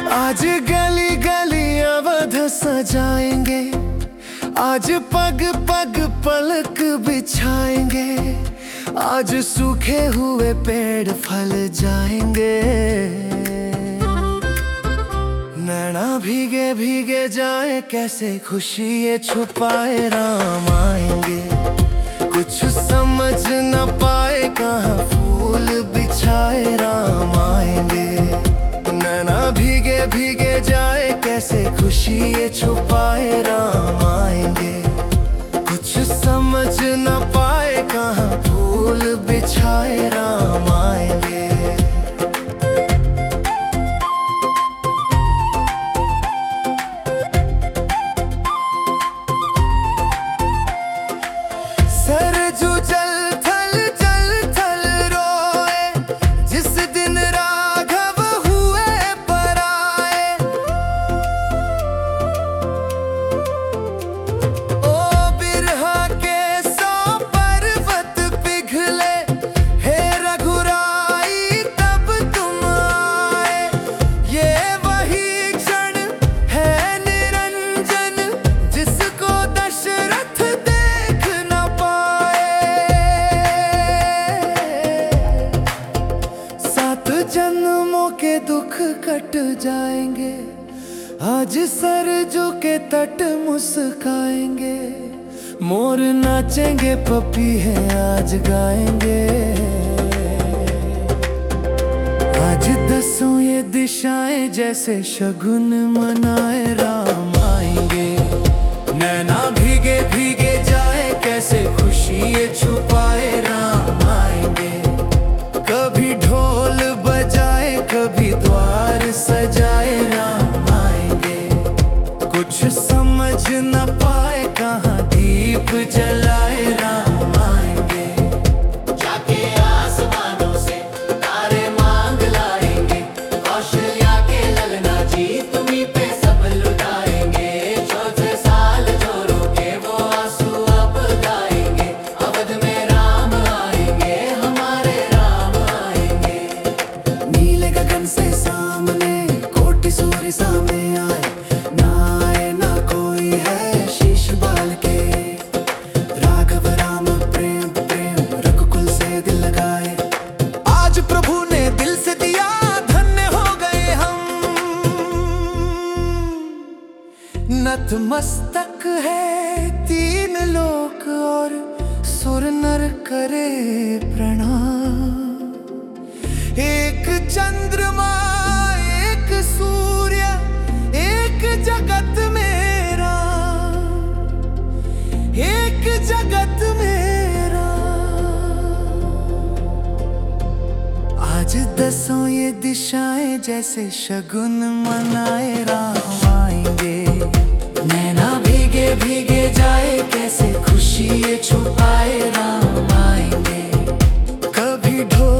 आज गली गली अवध सजाएंगे, आज पग पग पलक बिछाएंगे, आज सूखे हुए पेड़ फल जाएंगे। नैना भीगे भीगे जाए कैसे खुशी ये छुपाए राम आएंगे। कुछ समझ न पाए कहाँ फूल बिछाए राम आएंगे। नैना भीगे भीगे जाए कैसे खुशी ये छुपाए राम आएंगे। कुछ समझ न पाए कहाँ फूल बिछाए राम आएंगे। सरजू जल थल जल थल रोए, जिस दिन राघव हुए पराए। ओ बिरहा के 100 पर्वत पिघले, हे रघुराई तब तुम आए। ये वही क्षण है निरंजन, जिसको दशरथ देख न जन्मों के दुख कट जाएंगे, आज सरजू के तट मुस्काएंगे। मोर नाचेंगे पपीहे आज गाएंगे। आज दसों ये दिशाएं जैसे शगुन मनाए राम आएंगे। नैना भीगे भीगे जाए कैसे खुशी ये छुपाए राम आएंगे। कभी ढोल बजाए कभी द्वार सजाए राम आएंगे। कुछ समझ न पाए कहाँ दीप जलाए राम आएंगे। जाके आसमानों से तारे मांग लाएंगे, कौशल्या के ललना जी तुम्हीं पे सब लुटाएंगे। 14 साल जो रोके वो आंसू अब गाएंगे। अवध में राम आएंगे, हमारे राम आएंगे। नीले गगन से सामने कोटि सूर्य सामने आए, ना आए ना कोई है शीश बाल के। राघव राम प्रेम प्रेम रघुकुल से दिल लगाए। आज प्रभु ने दिल से दिया धन्य हो गए हम। नतमस्तक है 3 लोक और सुर नर करे प्रणाम। एक चंद्रमा एक सूर्य एक जगत मेरा, एक जगत मेरा। आज दसों ये दिशाएं जैसे शगुन मनाए राम आएंगे। नैना भीगे भीगे जाए कैसे खुशी ये छुपाए राम आएंगे। कभी ढोल